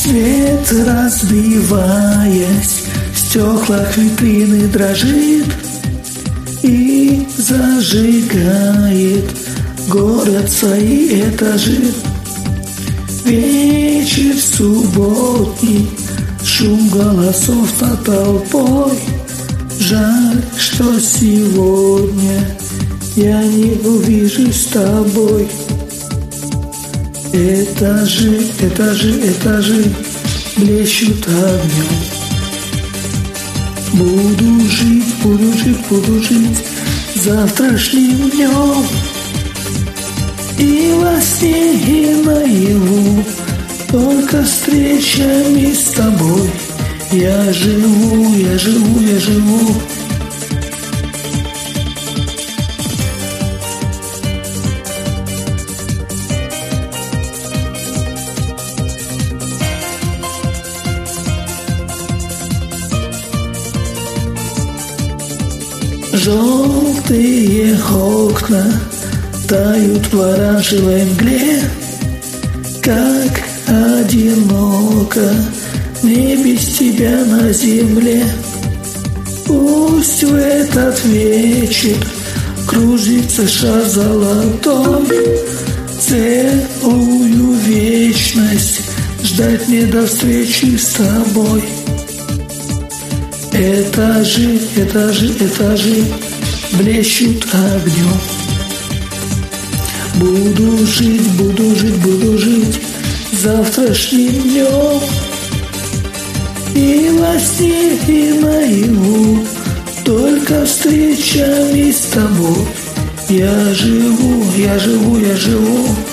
Свет, разбиваясь, в стеклах витрины дрожит и зажигает город свои этажи. Вечер субботний, шум голосов над толпой. Жаль, что сегодня я не увижусь с тобой. Этажи, этажи, этажи блещут огнем. Буду жить, буду жить, буду жить завтрашним днем. И во сне, и наяву только встречами с тобой. Я живу, я живу, я живу. Желтые окна тают в оранжевой мгле, как одиноко мне без тебя на земле. Пусть в этот вечер кружится шар золотой, целую вечность ждать мне до встречи с тобой. Этажи, этажи, этажи блещут огнем. Буду жить, буду жить, буду жить завтрашним днем. И во сне, и наяву только встречами с тобой. Я живу, я живу, я живу.